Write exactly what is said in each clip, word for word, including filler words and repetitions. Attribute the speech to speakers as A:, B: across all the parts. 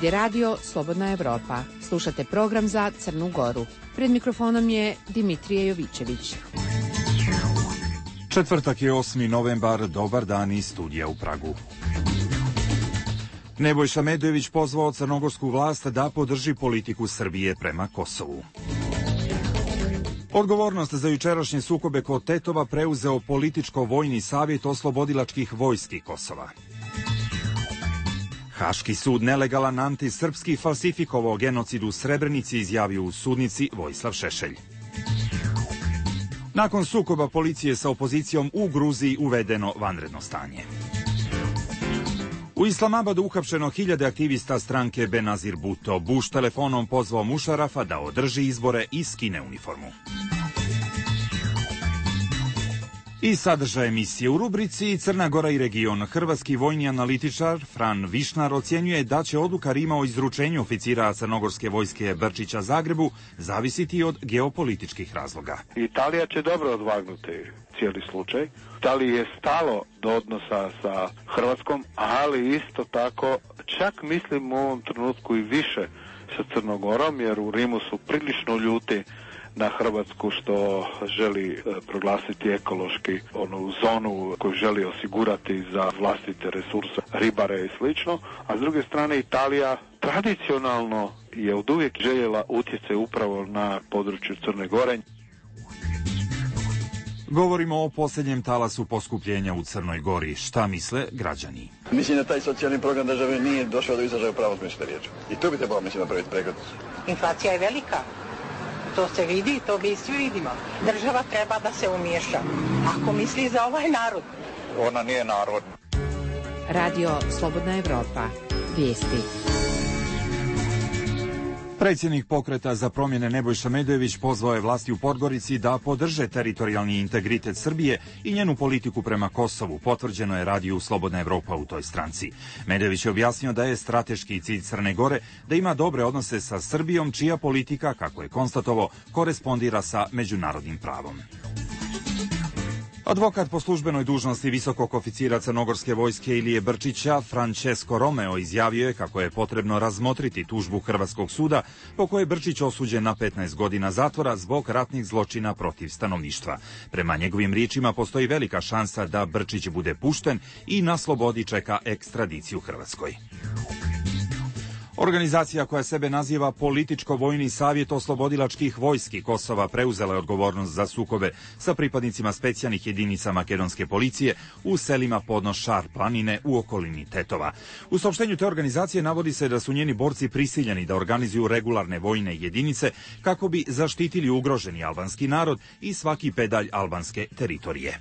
A: Ovdje radio Slobodna Evropa. Slušate program za Crnu Goru. Pred mikrofonom je Dimitrije Jovićević.
B: Četvrtak je osmi novembar, dobar dan iz studija u Pragu. Nebojša Medojević pozvao crnogorsku vlast da podrži politiku Srbije prema Kosovu. Odgovornost za jučerašnje sukobe kod Tetova preuzeo političko-vojni savjet oslobodilačkih vojski Kosova. Haški sud nelegalan antisrpski falsifikovao genocid u Srebrenici, izjavio u sudnici Vojislav Šešelj. Nakon sukoba policije sa opozicijom u Gruziji uvedeno vanredno stanje. U Islamabadu uhapšeno hiljade aktivista stranke Benazir Bhutto. Bush telefonom pozvao Mušarafa da održi izbore i skine uniformu. I sadržaj emisije u rubrici Crna Gora i region. Hrvatski vojni analitičar Fran Višnar ocjenjuje da će odluka Rima o izručenju oficira crnogorske vojske Brčića Zagrebu zavisiti od geopolitičkih razloga.
C: Italija će dobro odvagnuti cijeli slučaj. Italiji je stalo do odnosa sa Hrvatskom, ali isto tako čak mislim u ovom trenutku i više sa Crnogorom, jer u Rimu su prilično ljuti na Hrvatsku što želi proglasiti ekološki onu zonu koju želi osigurati za vlastite resurse, ribare i slično, a s druge strane Italija tradicionalno je oduvijek željela utjecaj upravo na području Crne Gore.
B: Govorimo o posljednjem talasu poskupljenja u Crnoj Gori. Šta misle građani?
D: Mislim da taj socijalni program države nije došao do izražaja u pravom smislu riječi. I tu bi trebalo, mislim, napraviti pregled.
E: Inflacija je velika. To se vidi, to mi svi vidimo. Država treba da se umiješa. Ako misli za ovaj narod.
D: Ona nije narod.
A: Radio Slobodna Evropa. Vijesti.
B: Predsjednik pokreta za promjene Nebojša Medojević pozvao je vlasti u Podgorici da podrže teritorijalni integritet Srbije i njenu politiku prema Kosovu. Potvrđeno je radiju Slobodna Evropa u toj stranci. Medojević je objasnio da je strateški cilj Crne Gore da ima dobre odnose sa Srbijom, čija politika, kako je konstatovao, korespondira sa međunarodnim pravom. Advokat po službenoj dužnosti visokog oficira crnogorske vojske Ilije Brčića, Francesco Romeo, izjavio je kako je potrebno razmotriti tužbu Hrvatskog suda po kojoj je Brčić osuđen na petnaest godina zatvora zbog ratnih zločina protiv stanovništva. Prema njegovim riječima postoji velika šansa da Brčić bude pušten i na slobodi čeka ekstradiciju Hrvatskoj. Organizacija koja sebe naziva Političko-vojni savjet oslobodilačkih vojski Kosova preuzela je odgovornost za sukobe sa pripadnicima specijalnih jedinica makedonske policije u selima podno Šar planine u okolini Tetova. U saopštenju te organizacije navodi se da su njeni borci prisiljeni da organizuju regularne vojne jedinice kako bi zaštitili ugroženi albanski narod i svaki pedalj albanske teritorije.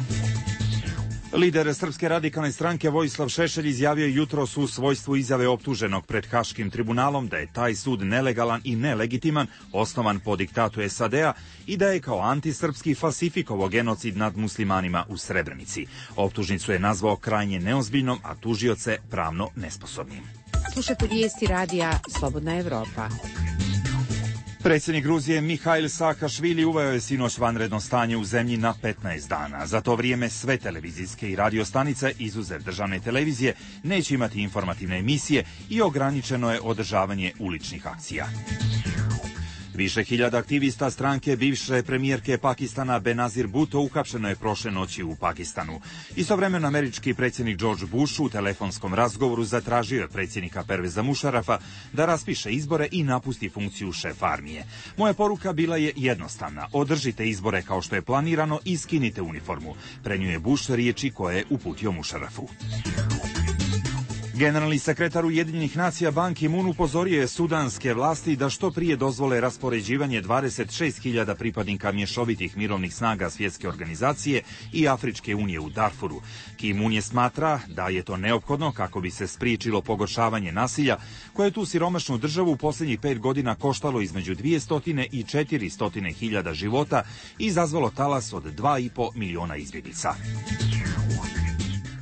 B: Lider Srpske radikalne stranke Vojislav Šešelj izjavio jutros u svojstvu izjave optuženog pred Haškim tribunalom da je taj sud nelegalan i nelegitiman, osnovan po diktatu es a de a i da je kao antisrpski falsifikovao genocid nad muslimanima u Srebrenici. Optužnicu je nazvao krajnje neozbiljnom, a tužioce pravno nesposobnim.
A: Slušate vijesti radija Slobodna Evropa.
B: Predsjednik Gruzije Mihail Saakašvili uveo je sinoć vanredno stanje u zemlji na petnaest dana. Za to vrijeme sve televizijske i radio stanice, izuzev državne televizije, neće imati informativne emisije i ograničeno je održavanje uličnih akcija. Više hiljada aktivista stranke bivše premijerke Pakistana Benazir Bhutto uhapšeno je prošle noći u Pakistanu. Istovremeno američki predsjednik George Bush u telefonskom razgovoru zatražio je predsjednika Perveza Mušarafa da raspiše izbore i napusti funkciju šefa armije. Moja poruka bila je jednostavna: održite izbore kao što je planirano i skinite uniformu, prenio je Bush riječi koje je uputio Mušarafu. Generalni sekretar Ujedinjenih nacija Ban Ki-moon upozorio je sudanske vlasti da što prije dozvole raspoređivanje dvadeset šest hiljada pripadnika mješovitih mirovnih snaga Svjetske organizacije i Afričke unije u Darfuru. Ki-moon je smatra da je to neophodno kako bi se spriječilo pogoršavanje nasilja koje je tu siromašnu državu u posljednjih pet godina koštalo između dvjesto i četiristo hiljada života i izazvalo talas od dva i po miliona izbjeglica.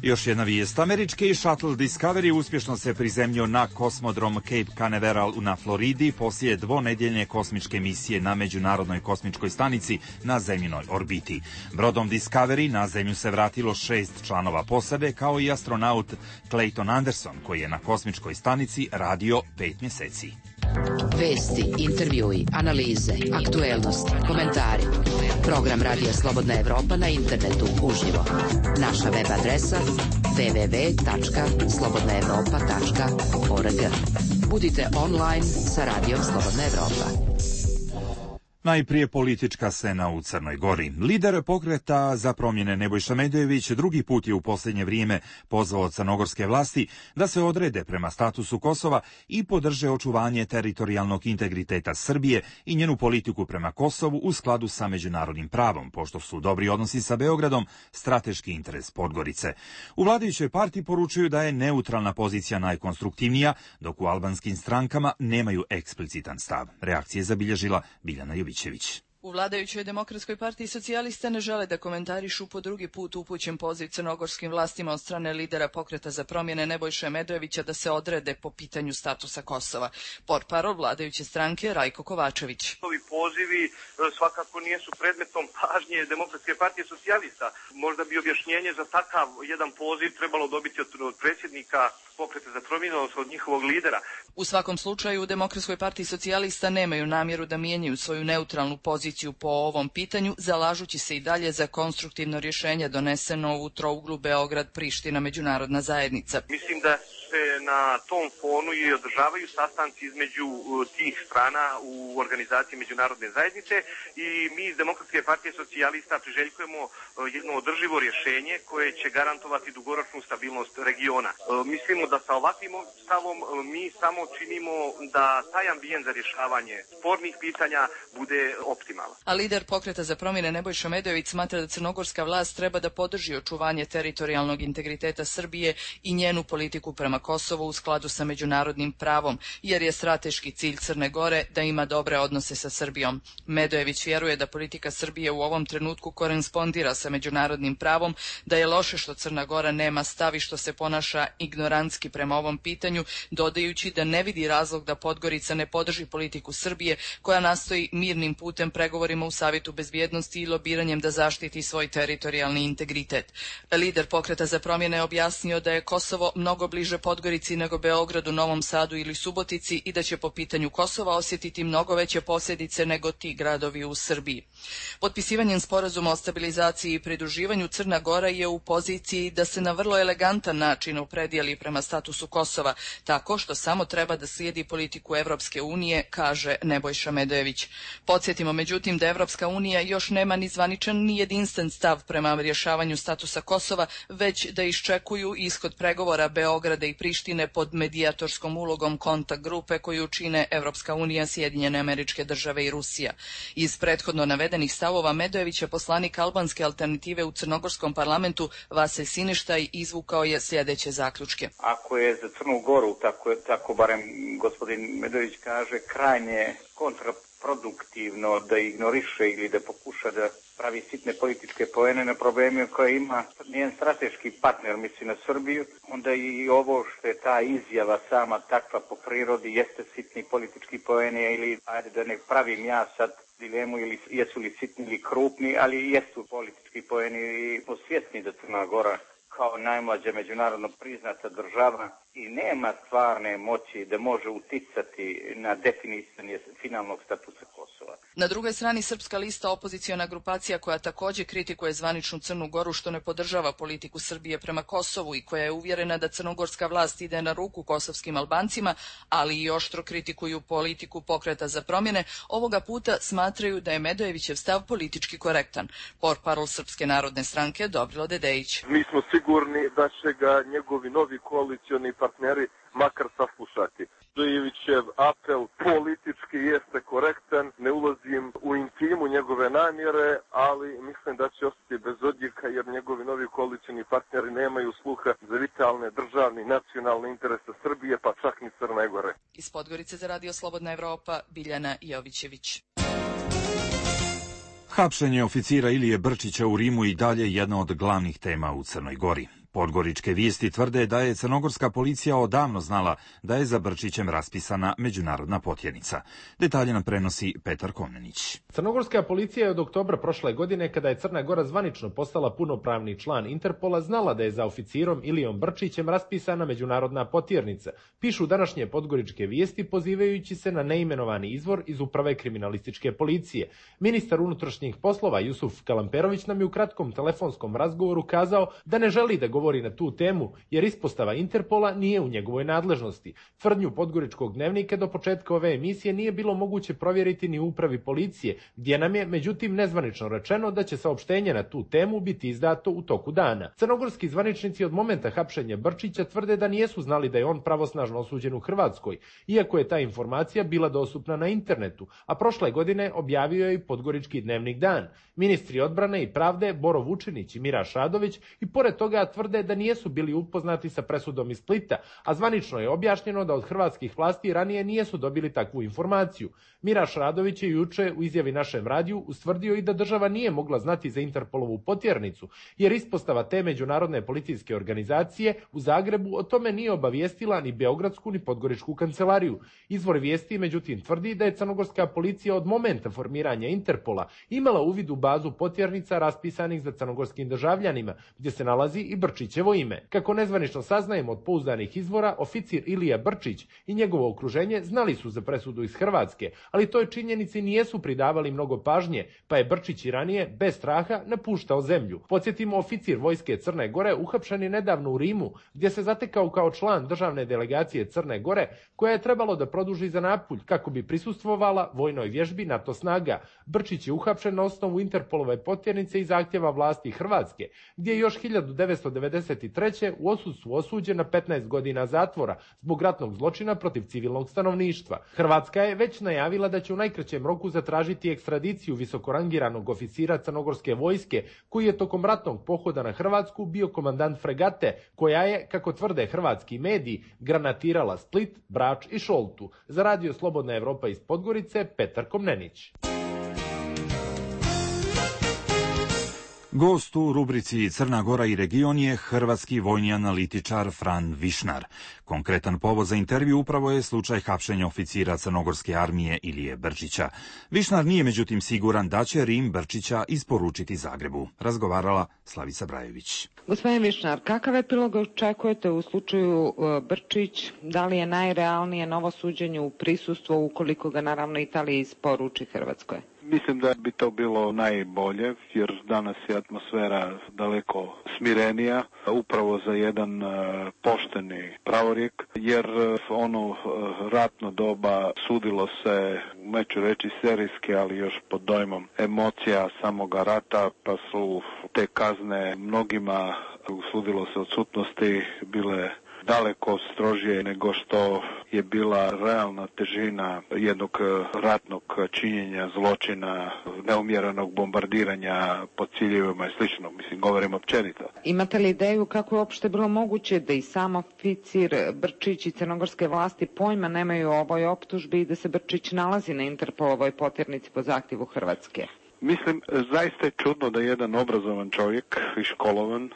B: Još jedna vijest. Američki Shuttle Discovery uspješno se prizemljio na kosmodrom Cape Canaveral na Floridi poslije dvonedjeljne kosmičke misije na Međunarodnoj kosmičkoj stanici na zemljinoj orbiti. Brodom Discovery na zemlju se vratilo šest članova posade, kao i astronaut Clayton Anderson, koji je na kosmičkoj stanici radio pet mjeseci.
F: Vesti, intervjui, analize, aktuelnosti, komentari. Program Radija Slobodna Evropa na internetu uživo. Naša web adresa w w w tačka slobodna evropa tačka org. Budite online sa Radijom Slobodna Evropa.
B: Najprije politička scena u Crnoj Gori. Lider pokreta za promjene Nebojša Medojević drugi put je u posljednje vrijeme pozvao crnogorske vlasti da se odrede prema statusu Kosova i podrže očuvanje teritorijalnog integriteta Srbije i njenu politiku prema Kosovu u skladu sa međunarodnim pravom, pošto su dobri odnosi sa Beogradom strateški interes Podgorice. U vladajućoj partiji poručuju da je neutralna pozicija najkonstruktivnija, dok u albanskim strankama nemaju eksplicitan stav. Reakcije je zabilježila Biljana Jović.
G: U vladajućoj Demokratskoj partiji socijalista ne žele da komentarišu po drugi put upućen poziv crnogorskim vlastima od strane lidera pokreta za promjene Nebojše Medojevića da se odrede po pitanju statusa Kosova. Portparol vladajuće stranke Rajko Kovačević.
H: Ovi pozivi svakako nisu predmetom pažnje Demokratske partije socijalista. Možda bi objašnjenje za takav jedan poziv trebalo dobiti od, od predsjednika pokreta za promjene, od njihovog lidera.
G: U svakom slučaju u Demokratskoj partiji socijalista nemaju namjeru da mijenjaju svoju neutralnu poziciju po ovom pitanju, zalažući se i dalje za konstruktivno rješenje doneseno u trouglu Beograd-Priština međunarodna zajednica.
H: Mislim da se na tom fonu i održavaju sastanci između tih strana u organizaciji međunarodne zajednice i mi iz Demokratske partije socijalista priželjkujemo jedno održivo rješenje koje će garantovati dugoročnu stabilnost regiona. Mislimo da sa ovakvim stavom mi samo činimo da taj ambijent za rješavanje spornih pitanja bude optimalan.
G: A lider pokreta za promjene Nebojša Medojević smatra da crnogorska vlast treba da podrži očuvanje teritorijalnog integriteta Srbije i njenu politiku prema Kosovu u skladu sa međunarodnim pravom, jer je strateški cilj Crne Gore da ima dobre odnose sa Srbijom. Medojević vjeruje da politika Srbije u ovom trenutku korespondira sa međunarodnim pravom, da je loše što Crna Gora nema stav i što se ponaša ignorantski prema ovom pitanju, dodajući da ne vidi razlog da Podgorica ne podrži politiku Srbije koja nastoji mirnim putem pregovorima u Savjetu bezbjednosti i lobiranjem da zaštiti svoj teritorijalni integritet. Lider pokreta za promjene je objasnio da je Kosovo mnogo bliže Podgorici nego Beogradu, Novom Sadu ili Subotici i da će po pitanju Kosova osjetiti mnogo veće posljedice nego ti gradovi u Srbiji. Potpisivanjem sporazuma o stabilizaciji i pridruživanju Crna Gora je u poziciji da se na vrlo elegantan način opredijeli prema statusu Kosova, tako što samo treba da slijedi politiku Evropske unije, kaže Nebojša Medojević. Podsjetimo međutim da Evropska unija još nema ni zvaničan ni jedinstven stav prema rješavanju statusa Kosova, već da iščekuju ishod pregovora Beograda i Prištine pod medijatorskom ulogom kontakt grupe koju čine Evropska unija, Sjedinjene Američke Države i Rusija. Iz prethodno navedenih stavova Medojevića poslanik albanske alternative u crnogorskom parlamentu Vasilj Siništaj izvukao je sljedeće zaključke.
I: Ako je za Crnu Goru, tako, tako barem gospodin Medojević kaže, krajnje kontraproduktivno da ignoriše ili da pokuša da pravi sitne političke poene na probleme koje ima njen strateški partner, misli na Srbiju, onda i ovo što je ta izjava sama takva po prirodi jeste sitni politički poene ili, ajde da ne pravim ja sad dilemu ili jesu li sitni ili krupni, ali jesu politički poeni i posvjesni da Crna Gora kao najmlađa međunarodno priznata država i nema stvarne moći da može uticati na definisanje finalnog statusa Kosova.
G: Na drugoj strani Srpska lista, opoziciona grupacija koja također kritikuje zvaničnu Crnu Goru što ne podržava politiku Srbije prema Kosovu i koja je uvjerena da crnogorska vlast ide na ruku kosovskim Albancima, ali i oštro kritikuju politiku pokreta za promjene, ovoga puta smatraju da je Medojevićev stav politički korektan. Portparol Srpske narodne stranke Dobrilo Dedejić.
J: Mi smo sigurni da će ga njegovi novi koalicioni partneri makar saslušati. Medojevićev apel politički jeste korektan, ne ulazim u intimu njegove namjere, ali mislim da će ostati bez odjeka jer njegovi novi koalicioni partneri nemaju sluha za vitalne državne i nacionalne interese Srbije, pa čak ni Crne Gore.
G: Iz Podgorice za Radio Slobodna Evropa, Biljana Jovićević.
B: Hapšenje oficira Ilije Brčića u Rimu i dalje jedna od glavnih tema u Crnoj Gori. Podgoričke vijesti tvrde da je crnogorska policija odavno znala da je za Brčićem raspisana međunarodna potjernica. Detalje nam prenosi Petar Komnenić.
K: Crnogorska policija je od oktobra prošle godine, kada je Crna Gora zvanično postala punopravni član Interpola, znala da je za oficirom Ilijom Brčićem raspisana međunarodna potjernica, pišu današnje Podgoričke vijesti pozivajući se na neimenovani izvor iz uprave kriminalističke policije. Ministar unutrašnjih poslova Jusuf Kalamperović nam je u kratkom telefonskom razgovoru kazao da ne želi da govori na tu temu, jer ispostava Interpola nije u njegovoj nadležnosti. Tvrdnju Podgoričkog dnevnika do početka ove emisije nije bilo moguće provjeriti ni u upravi policije, gdje nam je međutim nezvanično rečeno da će saopštenje na tu temu biti izdato u toku dana. Crnogorski zvaničnici od momenta hapšenja Brčića tvrde da nijesu znali da je on pravosnažno osuđen u Hrvatskoj, iako je ta informacija bila dostupna na internetu, a prošle godine objavio je i Podgorički dnevnik Dan. Ministri odbrane i pravde Boro Vučinić i Miraš Radović i pored toga tvrde da nijesu bili upoznati sa presudom iz Splita, a zvanično je objašnjeno da od hrvatskih vlasti ranije nijesu dobili takvu informaciju. Miraš Radović je juče u izjavi našem radiju ustvrdio i da država nije mogla znati za Interpolovu potjernicu, jer ispostava te međunarodne policijske organizacije u Zagrebu o tome nije obavijestila ni Beogradsku ni Podgoričku kancelariju. Izvor vijesti međutim tvrdi da je crnogorska policija od momenta formiranja Interpola imala uvid u bazu potjernica raspisanih za crnogorskim državljanima, gdje se nalazi i Brčićevo ime. Kako nezvanično saznajemo od pouzdanih izvora, oficir Ilija Brčić i njegovo okruženje znali su za presudu iz Hrvatske, ali toj činjenici nijesu pridavali mnogo pažnje, pa je Brčić i ranije bez straha napuštao zemlju. Podsjetimo, oficir vojske Crne Gore uhapšen je nedavno u Rimu, gdje se zatekao kao član državne delegacije Crne Gore, koja je trebalo da produži za Napulj kako bi prisustvovala vojnoj vježbi NATO snaga. Brčić je uhapšen na osnovu Interpolove potjernice i zahtjeva vlasti Hrvatske, gdje je još hiljadu devetsto devedeset treće u odsustvu osuđen na petnaest godina zatvora zbog ratnog zločina protiv civilnog stanovništva. Hrvatska je već najavila da će u najkraćem roku zatražiti ekstradiciju visokorangiranog oficira crnogorske vojske, koji je tokom ratnog pohoda na Hrvatsku bio komandant fregate, koja je, kako tvrde hrvatski mediji, granatirala Split, Brač i Šoltu. Za radio Slobodna Evropa iz Podgorice, Petar Komnenić.
B: Gost u rubrici Crna Gora i region je hrvatski vojni analitičar Fran Višnar. Konkretan povod za intervju upravo je slučaj hapšenja oficira crnogorske armije Ilije Brčića. Višnar nije međutim siguran da će Rim Brčića isporučiti Zagrebu. Razgovarala Slavica Brajević.
L: Gospodin Višnar, kakav epilog očekujete u slučaju Brčić? Da li je najrealnije novo suđenje u prisustvu ukoliko ga naravno Italija isporuči Hrvatskoj?
C: Mislim da bi to bilo najbolje, jer danas je atmosfera daleko smirenija, upravo za jedan pošteni pravorijek, jer ono ratno doba sudilo se, neću reći serijski, ali još pod dojmom emocija samoga rata, pa su te kazne mnogima sudilo se odsutnosti bile daleko strožije nego što je bila realna težina jednog ratnog činjenja, zločina, neumjerenog bombardiranja po ciljevima i slično. Mislim, govorim općenito.
L: Imate li ideju kako je uopšte bilo moguće da i sam oficir Brčić i crnogorske vlasti pojma nemaju o ovoj optužbi i da se Brčić nalazi na Interpolovoj potjernici po zahtjevu Hrvatske?
C: Mislim, zaista je čudno da jedan obrazovan čovjek i školovan,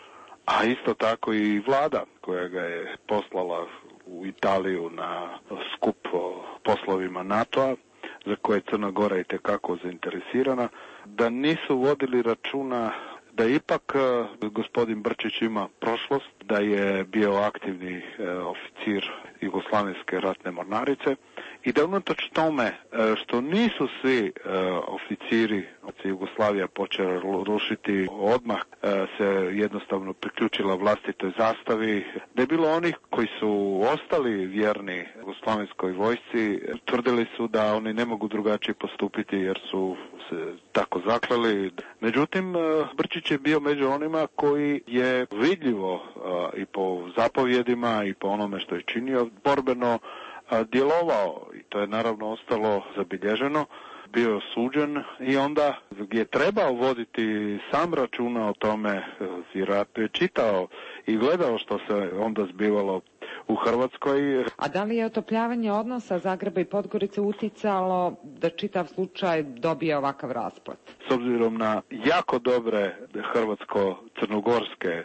C: a isto tako i vlada koja ga je poslala u Italiju na skup o poslovima NATO-a, za koje je Crna Gora itekako zainteresirana, da nisu vodili računa da ipak gospodin Brčić ima prošlost, da je bio aktivni oficir Jugoslavenske ratne mornarice i da unatoč tome što nisu svi oficiri Jugoslavija počela rušiti, odmah se jednostavno priključila vlastitoj zastavi, da je bilo onih koji su ostali vjerni Jugoslavenskoj vojsci, tvrdili su da oni ne mogu drugačije postupiti jer su se tako zaklali. Međutim, Brčić je bio među onima koji je vidljivo i po zapovjedima i po onome što je činio borbeno djelovao i to je naravno ostalo zabilježeno, bio je osuđen i onda je trebao voditi sam računa o tome, vjerojatno je čitao i gledao što se onda zbivalo u Hrvatskoj.
L: A da li je otopljavanje odnosa Zagreba i Podgorice uticalo da čitav slučaj dobije ovakav rasplet?
C: S obzirom na jako dobre hrvatsko-crnogorske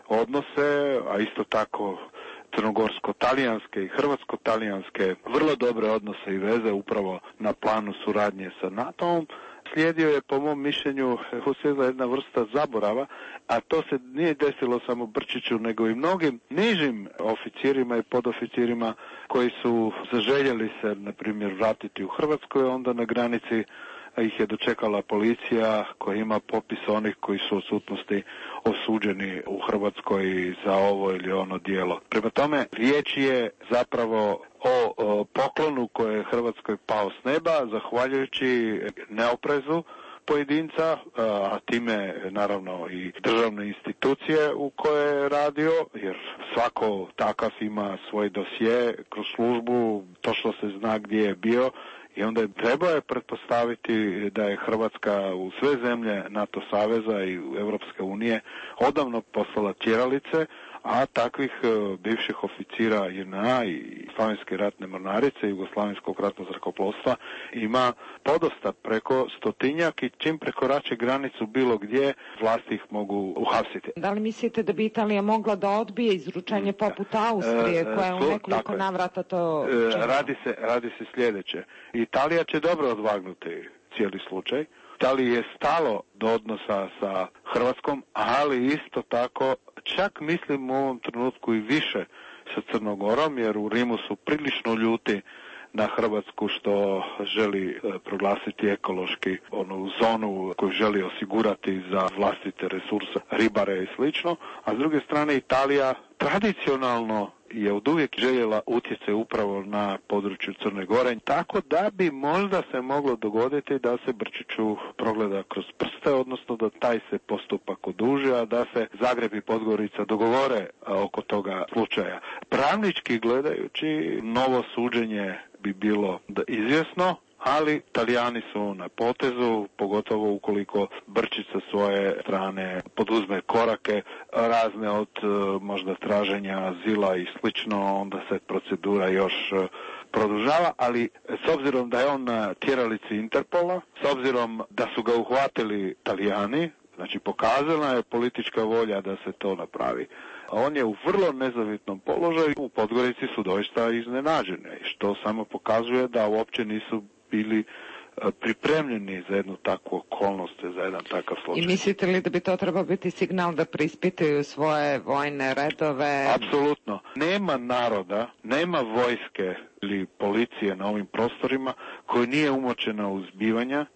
C: odnose, a isto tako crnogorsko-talijanske i hrvatsko-talijanske vrlo dobre odnose i veze upravo na planu suradnje sa NATO-om. Slijedio je, po mom mišljenju, uslijedila jedna vrsta zaborava, a to se nije desilo samo Brčiću, nego i mnogim nižim oficirima i podoficirima koji su zaželjeli se, na primjer, vratiti u Hrvatskoj, onda na granici ih je dočekala policija koja ima popis onih koji su odsutnosti osuđeni u Hrvatskoj za ovo ili ono djelo. Prema tome, riječ je zapravo o, o poklonu koji je Hrvatskoj pao s neba, zahvaljujući neoprezu pojedinca, a time naravno i državne institucije u koje je radio, jer svako takav ima svoj dosje kroz službu, točno se zna gdje je bio. I onda je trebao je pretpostaviti da je Hrvatska u sve zemlje NATO saveza i Europske unije odavno poslala tjeralice, a takvih uh, bivših oficira J N A i Slavenske ratne mornarice, Jugoslavenskog ratnog zrakoplovstva ima podosta, preko stotinjak, i čim prekorače granicu bilo gdje, vlasti ih mogu uhapsiti.
L: Da li mislite da bi Italija mogla da odbije izručenje poput Austrije, e, koja je u nekoliko navrata to činila?
C: Radi se, radi se sljedeće. Italija će dobro odvagnuti cijeli slučaj. Italiji je stalo do odnosa sa Hrvatskom, ali isto tako, čak mislim u ovom trenutku i više sa Crnogorom, jer u Rimu su prilično ljuti na Hrvatsku što želi proglasiti ekološki onu zonu koju želi osigurati za vlastite resurse, ribare i slično, a s druge strane Italija tradicionalno je od uvijek željela utjecaj upravo na području Crne Gore, tako da bi možda se moglo dogoditi da se Brčiću progleda kroz prste, odnosno da taj se postupak oduži, a da se Zagreb i Podgorica dogovore oko toga slučaja. Pravnički gledajući, novo suđenje bi bilo izvjesno, ali Talijani su na potezu, pogotovo ukoliko Brčić sa svoje strane poduzme korake razne od možda traženja azila i slično, onda se procedura još produžava, ali s obzirom da je on na tjeralici Interpola, s obzirom da su ga uhvatili Talijani, znači pokazana je politička volja da se to napravi. On je u vrlo nezavitnom položaju, u Podgorici su doista iznenađeni, što samo pokazuje da uopće nisu bili pripremljeni za jednu takvu okolnost, za jedan takav slučaj.
L: I mislite li da bi to trebao biti signal da preispitaju svoje vojne redove?
C: Apsolutno. Nema naroda, nema vojske ili policije na ovim prostorima koji nije umočena u zbivanja,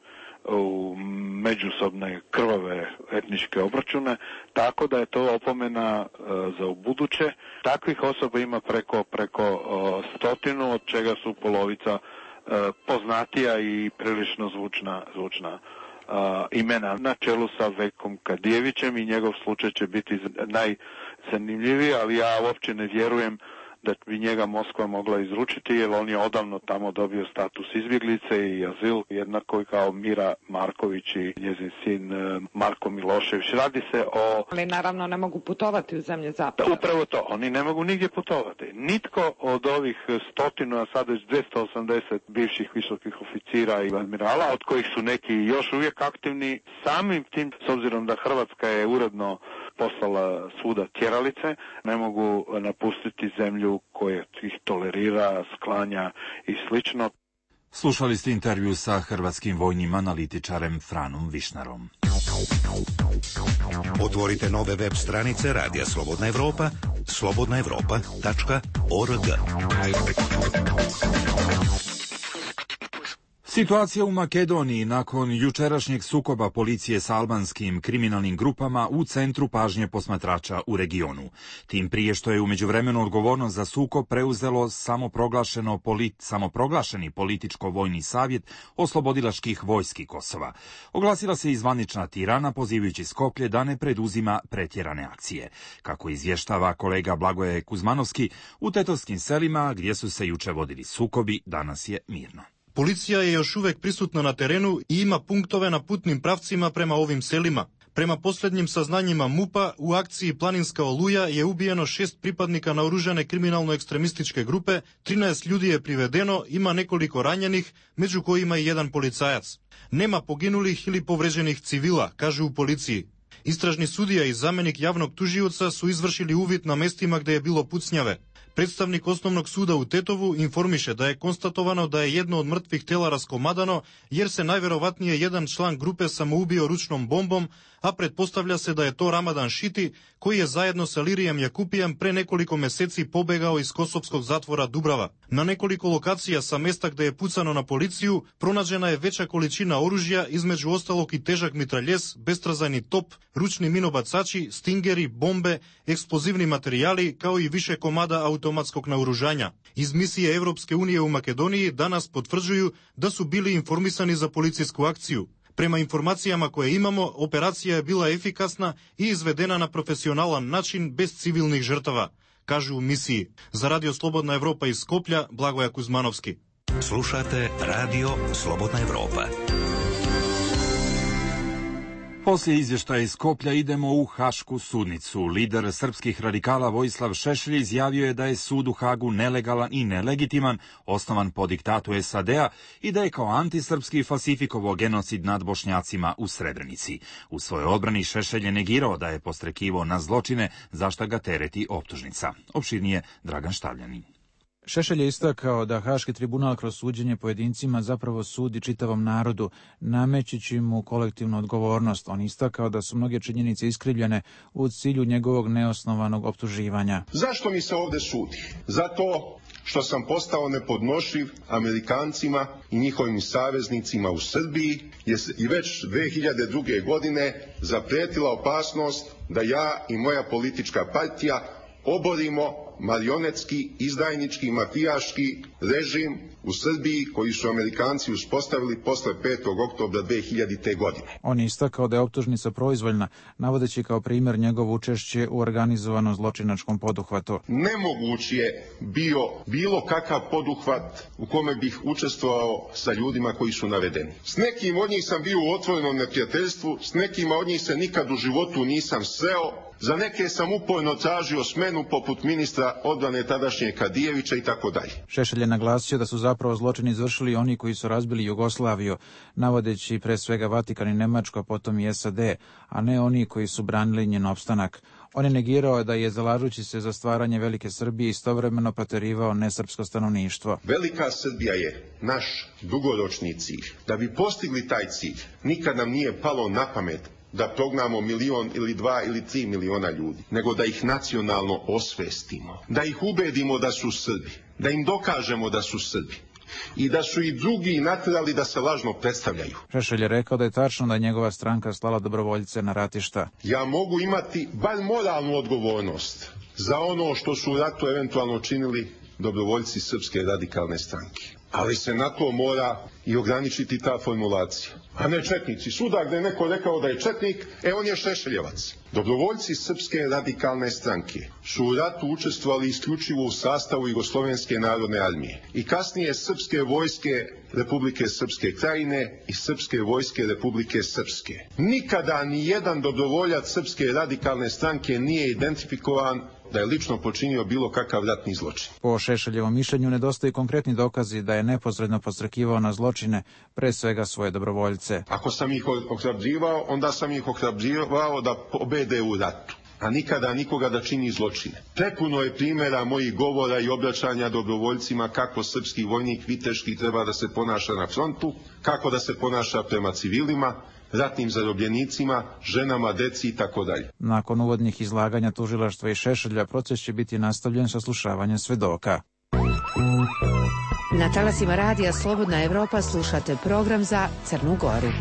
C: u međusobne krvave etničke obračune, tako da je to opomena e, za ubuduće. Takvih osoba ima preko, preko o, stotinu, od čega su polovica e, poznatija i prilično zvučna, zvučna e, imena. Na čelu sa Vekom Kadijevićem, i njegov slučaj će biti najzanimljiviji, ali ja uopće ne vjerujem da bi njega Moskva mogla izručiti, jer on je odavno tamo dobio status izbjeglice i azil, jednako kao Mira Marković i njezin sin Marko Milošević. Radi se o...
L: Ali naravno ne mogu putovati u zemlje zapada.
C: Upravo to, oni ne mogu nigdje putovati. Nitko od ovih stotinu, a sad već dvjesto osamdeset bivših visokih oficira i admirala, od kojih su neki još uvijek aktivni, samim tim, s obzirom da Hrvatska je uredno poslala svuda tjeralice, ne mogu napustiti zemlju koja ih tolerira, sklanja i slično.
B: Slušali ste intervju sa hrvatskim vojnim analitičarem Franom Višnarom.
M: Otvorite nove web stranice Radija Slobodna Evropa, slobodna evropa tačka org.
B: Situacija u Makedoniji nakon jučerašnjeg sukoba policije s albanskim kriminalnim grupama u centru pažnje posmatrača u regionu. Tim prije što je u međuvremenu odgovornost za sukob preuzelo samoproglašeno polit, samoproglašeni političko-vojni savjet oslobodilačkih vojski Kosova. Oglasila se i zvanična Tirana pozivajući Skoplje da ne preduzima pretjerane akcije. Kako izvještava kolega Blagoje Kuzmanovski, u tetorskim selima gdje su se juče vodili sukobi, danas je mirno.
N: Policija je još uvek prisutna na terenu i ima punktove na putnim pravcima prema ovim selima. Prema posljednjim saznanjima MUP-a, u akciji Planinska oluja je ubijeno šest pripadnika naoružane kriminalno-ekstremističke grupe, trinaest ljudi je privedeno, ima nekoliko ranjenih, među kojima i jedan policajac. Nema poginulih ili povređenih civila, kaže u policiji. Istražni sudija i zamenik javnog tužioca su izvršili uvid na mestima gde je bilo pucnjave. Predstavnik Osnovnog suda u Tetovu informiše da je konstatovano da je jedno od mrtvih tela raskomadano, jer se najverovatnije jedan član grupe samoubio ručnom bombom, a pretpostavlja se da je to Ramadan Šiti, koji je zajedno sa Lirijem Jakupijem pre nekoliko meseci pobegao iz kosovskog zatvora Dubrava. Na nekoliko lokacija sa mesta gde je pucano na policiju pronađena je veća količina oružja, između ostalog i težak mitraljes, bestrazajni top, ručni minobacači, stingeri, bombe, eksplozivni materijali, kao i više komada automatskog naoružanja. Iz misije Evropske unije u Makedoniji danas potvrđuju da su bili informisani za policijsku akciju. Prema informacijama koje imamo, operacija je bila efikasna i izvedena na profesionalan način bez civilnih žrtava, kažu u misiji. Za Radio Slobodna Evropa iz Skoplja, Blagoja Kuzmanovski.
M: Slušate Radio Slobodna Evropa.
B: Poslije izvještaja iz Skoplja idemo u Hašku sudnicu. Lider srpskih radikala Vojislav Šešelj izjavio je da je sud u Hagu nelegalan i nelegitiman, osnovan po diktatu es a de a i da je kao antisrpski falsifikovao genocid nad Bošnjacima u Srebrenici. U svojoj odbrani Šešelj je negirao da je postrekivao na zločine, za šta ga tereti optužnica. Opširnije Dragan Štavljanin.
O: Šešelj je istakao da Haški tribunal kroz suđenje pojedincima zapravo sudi čitavom narodu, namećući mu kolektivnu odgovornost. On istakao da su mnoge činjenice iskrivljene u cilju njegovog neosnovanog optuživanja.
P: Zašto mi se ovde sudi? Zato što sam postao nepodnošljiv Amerikancima i njihovim saveznicima u Srbiji, jer i već dve hiljade druge. godine zapretila opasnost da ja i moja politička partija oborimo marionetski, izdajnički, mafijaški režim u Srbiji koji su Amerikanci uspostavili posle petog oktobra dve hiljadite. godine.
O: On je istakao da je optužnica proizvoljna, navodeći kao primjer njegovo učešće u organizovanom zločinačkom poduhvatu.
P: Nemoguć je bio bilo kakav poduhvat u kome bih učestvovao sa ljudima koji su navedeni. S nekim od njih sam bio u otvorenom neprijateljstvu, s nekima od njih se nikad u životu nisam sreo, za neke sam uporno tražio smenu poput ministra odbrane tadašnje Kadijevića i tako dalje.
O: Šešelj je naglasio da su zapravo zločin izvršili oni koji su razbili Jugoslaviju, navodeći pre svega Vatikan i Nemačko, potom i es a de, a ne oni koji su branili njen opstanak. On je negirao da je, zalažući se za stvaranje Velike Srbije, istovremeno proterivao nesrpsko stanovništvo.
P: Velika Srbija je naš dugoročni cilj. Da bi postigli taj cilj, nikad nam nije palo na pamet da prognamo milion ili dva ili tri miliona ljudi, nego da ih nacionalno osvestimo, da ih ubedimo da su Srbi, da im dokažemo da su Srbi i da su i drugi naterali da se lažno predstavljaju.
O: Šešelj je rekao da je tačno da je njegova stranka slala dobrovoljce na ratišta.
P: Ja mogu imati bar moralnu odgovornost za ono što su u ratu eventualno činili dobrovoljci Srpske radikalne stranke. Ali se na to mora i ograničiti ta formulacija. A ne četnici. Svuda gde je neko rekao da je četnik, e on je Šešeljevac. Dobrovoljci Srpske radikalne stranke su u ratu učestvovali isključivo u sastavu Jugoslovenske narodne armije i kasnije Srpske vojske Republike Srpske Krajine i Srpske vojske Republike Srpske. Nikada ni jedan dobrovoljac Srpske radikalne stranke nije identifikovan da je lično počinio bilo kakav ratni zločin.
O: Po Šešeljevom mišljenju nedostaju konkretni dokazi da je neposredno podstrekivao na zločine, pre svega svoje dobrovoljce.
P: Ako sam ih ohrabrivao, onda sam ih ohrabrivao da pobede u ratu, a nikada nikoga da čini zločine. Prepuno je primjera mojih govora i obraćanja dobrovoljcima kako srpski vojnik viteški treba da se ponaša na frontu, kako da se ponaša prema civilima, ratnim zarobljenicima, ženama, deci i tako dalje.
O: Nakon uvodnih izlaganja tužilaštva i Šešelja, proces će biti nastavljen sa slušavanjem svedoka.
A: Na talasima radija Slobodna Evropa slušate program za Crnu Goru.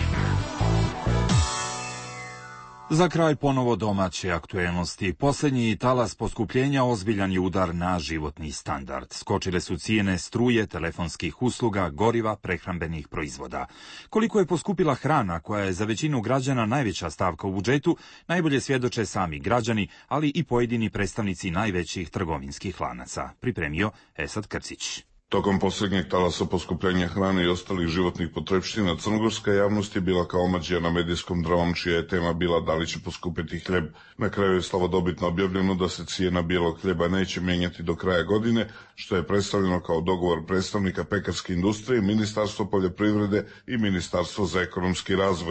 B: Za kraj ponovo domaće aktuelnosti. Posljednji talas poskupljenja ozbiljan je udar na životni standard. Skočile su cijene struje, telefonskih usluga, goriva, prehrambenih proizvoda. Koliko je poskupila hrana, koja je za većinu građana najveća stavka u budžetu, najbolje svjedoče sami građani, ali i pojedini predstavnici najvećih trgovinskih lanaca. Pripremio Esad Krcić.
Q: Tokom posljednjeg talasa poskupljenja hrane i ostalih životnih potrepština, crnogorska javnost je bila kao omađija na medijskom dramom, čija je tema bila da li će poskupiti hljeb. Na kraju je slavodobitno objavljeno da se cijena bijelog hljeba neće mijenjati do kraja godine, što je predstavljeno kao dogovor predstavnika pekarske industrije, Ministarstvo poljoprivrede i Ministarstvo za ekonomski razvoj.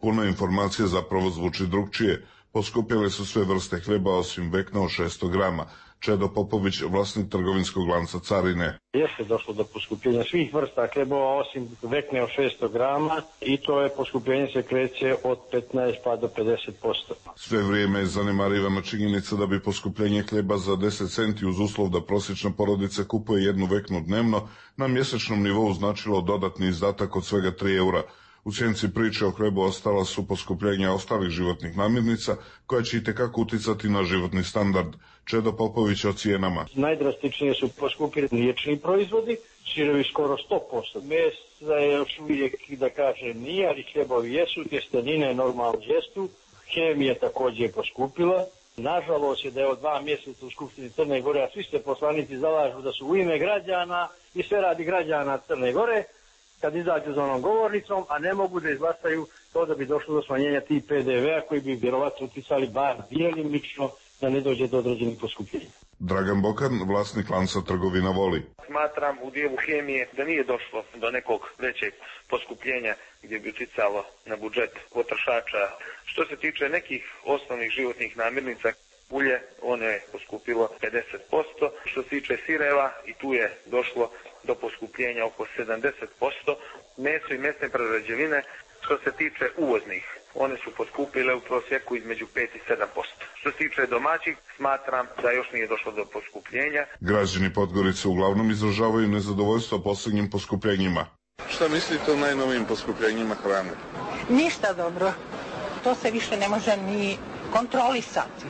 Q: Puna informacija zapravo zvuči drugčije. Poskupjele su sve vrste hljeba osim vekna od šesto grama. Čedo Popović, vlasnik trgovinskog lanca Carine.
R: Jeste došlo do poskupljenja svih vrsta hljebova osim vekne od šesto grama i to je poskupljenje se kreće od petnaest pa do pedeset posto.
Q: Sve vrijeme je zanemarivana činjenica da bi poskupljenje hljeba za deset centi uz uslov da prosječna porodica kupuje jednu veknu dnevno na mjesečnom nivou značilo dodatni izdatak od svega tri eura. U sjenci priče o hlebu ostala su poskupljenja ostalih životnih namirnica koja će itekako uticati na životni standard. Čedo Popović o cijenama.
R: Najdrastičnije su poskupili mliječni proizvodi, sirevi skoro sto posto. Mesa je još uvijek, da kažem, nije, ali hljebovi jesu, tjestenine normalno jesu, hemija također je poskupila. Nažalost je da je od dva mjeseca u Skupštini Crne Gore, a svi se poslanici zalažu da su u ime građana i sve radi građana Crne Gore, kad izađu za onom govornicom, a ne mogu da izglasaju to da bi došlo do smanjenja tih pe de ve a koji bi vjerovatno uticali bar djelimično da ne dođe do određenih poskupljenja.
Q: Dragan Bokan, vlasnik lanca trgovina Voli.
H: Smatram u dijelu hemije da nije došlo do nekog većeg poskupljenja gdje bi uticalo na budžet potrošača. Što se tiče nekih osnovnih životnih namirnica, ulje, ono je poskupilo pedeset posto. Što se tiče sireva, i tu je došlo do poskupljenja oko sedamdeset posto. Meso i mesne prerađevine, što se tiče uvoznih, one su poskupile u prosjeku između pet i sedam posto. Što se tiče domaćih, smatram da još nije došlo do poskupljenja.
Q: Građani Podgorice uglavnom izražavaju nezadovoljstvo posljednjim poskupljenjima.
P: Šta mislite o najnovijim poskupljenjima hrane?
E: Ništa dobro. To se više ne može ni kontrolisati.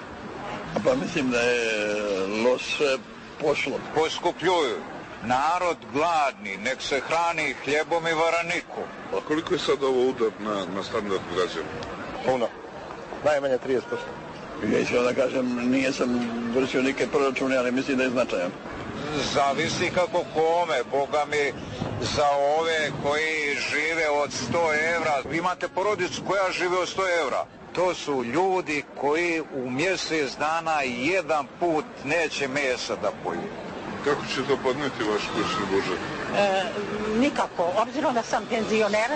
D: Pa mislim da je loše pošlo.
S: Poskupljuju. Narod gladni, nek se hrani hljebom i varanikom.
P: A koliko je sad ovo udar na, na standard građana?
D: Puno. Najmanje trideset posto. Ja ću da kažem, nije sam vršio neke proračune, ali mislim da je značajan.
S: Zavisi kako kome, boga mi, za ove koji žive od sto evra. Vi imate porodicu koja žive od sto evra. To su ljudi koji u mjesec dana jedan put neće mesa da poju.
P: Kako će to podnijeti vaš kućni budžet?
E: E, nikako. Obzirom da sam penzioner,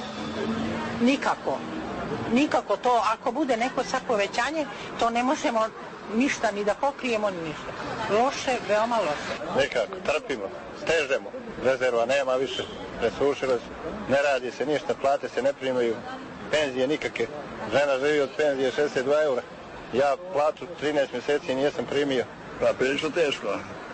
E: nikako. Nikako to. Ako bude neko sad povećanje, to ne možemo ništa ni da pokrijemo, ni ništa. Loše, veoma loše.
D: Nekako, trpimo, stežemo. Rezerva nema više, presušilo se. Ne radi se ništa, plate se ne primaju. Penzije nikakve. Žena živi od penzije šezdeset dva eura. Ja platu trinaest mjeseci nijesam primio. Pa prilično teško.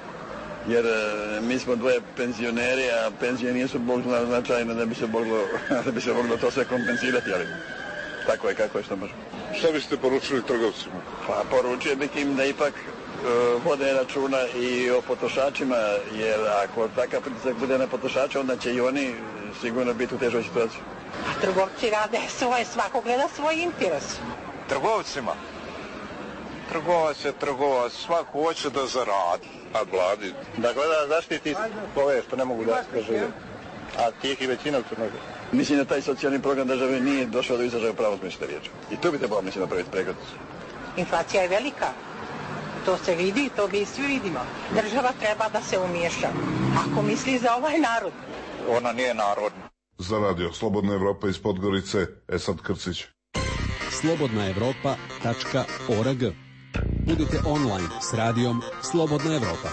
D: Jer e, mi smo dvoje penzioneri, a penzije nisu bog zna značajne da bi se moglo, da bi se moglo to sve kompensirati, ali tako je kako je što može.
P: Šta biste poručili trgovcima?
D: Pa poručio bih im da ipak e, vode računa i o potrošačima, jer ako takav pritisak bude na potrošače, onda će i oni sigurno biti u težoj situaciji.
E: A trgovci rade svoje, svako gleda svoj interes.
S: Trgovcima? Trgovac je trgovac, svako hoće da zaradi.
P: A vladi?
D: Da gleda zaštiti ove što ne mogu da žive. A tih i većina u Crnoj Gori. Mislim da taj socijalni program države nije došao do izražaja u pravom smislu riječi. I tu bi trebalo, mislim, napraviti pregled.
E: Inflacija je velika. To se vidi, to mi svi vidimo. Država treba da se umiješa. Ako misli za ovaj narod.
S: Ona nije narodna.
Q: Za radio Slobodna Evropa iz Podgorice, Esad Krcić.
T: slobodna evropa tačka org. Budite online s radijom Slobodna Evropa.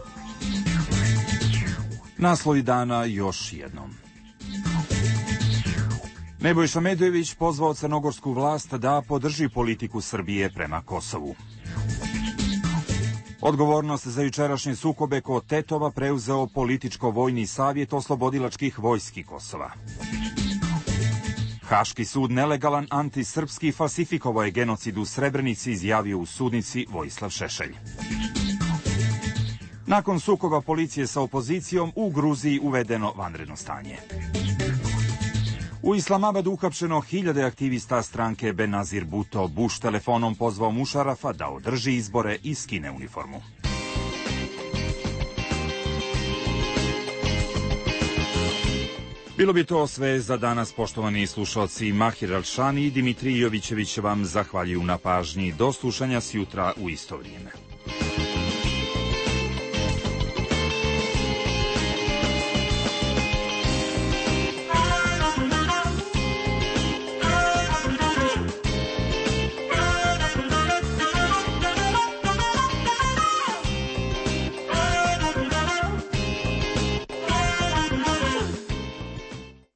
B: Naslovi dana još jednom. Nebojša Medojević pozvao crnogorsku vlast da podrži politiku Srbije prema Kosovu. Odgovornost za jučerašnje sukobe kod Tetova preuzeo političko-vojni savjet oslobodilačkih vojski Kosova. Haški sud nelegalan antisrpski falsifikovao je genocid u Srebrenici, izjavio u sudnici Vojislav Šešelj. Nakon sukoba policije sa opozicijom u Gruziji uvedeno vanredno stanje. U Islamabadu uhapšeno hiljade aktivista stranke Benazir Bhutto. Bush telefonom pozvao Mušarafa da održi izbore i skine uniformu. Bilo bi to sve za danas, poštovani slušalci. Mahir Alšani i Dimitrij Jovićević vam zahvaljuju na pažnji. Do slušanja sjutra u isto vrijeme.